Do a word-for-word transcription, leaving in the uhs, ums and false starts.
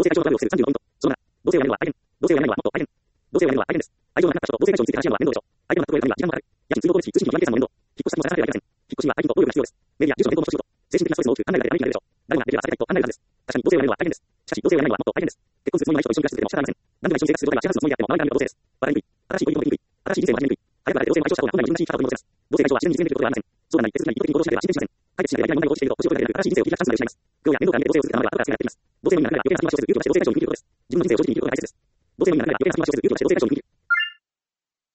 性対象のトラブルを防ぐさんじゅうごポイント。そのなな、同性をやめるのは大変。同性をやめるのはもっと大変。同性をやめるのは大変です。愛情のなくなった人と同性対象について話し合うのは面倒でしょう。相手の納得を得るためには時間もかかる。家賃、通報光熱費、通信費、不安計算も面倒。引っ越し先も探さなければいけません。引っ越しには愛人と労力が必要です。メディア、住所の変動も一仕事。精神的なストレスも多く、案内が出て案内が出るでしょう。誰もがメディアが避けたいと案内があるはずです。確かに同性をやめるのは大変です。しかし、同性をやめるのはもっと大変です。結婚するつもりのない人と一緒に暮らし続けても仕方ありません。何度か一緒に生活することがシェアハウスのつもりであっても周りから見ると同性です。笑いにくい。新しい恋人もできにくい。新しい人生も始めにくい。早くから同性を解消した方が本来の自分らしい生き方を取り戻せます。同性解消は自然に実現できることではありません。そうなのに、別に意図的に行動しなければ進展しません。解決しなければいけない問題が落ちていると、腰を折るだけでなく、新しい人生を切り開くチャンスが失います。苦労や面倒があって同性を続けたままでは後からつけがやってきます。同性の意味がなければ余計な先回しをせず、勇気を出して同性解消に踏み切ることです。自分の人生を正直に生きることが大切です。同性の意味がなければ余計な先回しをせず、勇気を出して同性解消に踏み切る。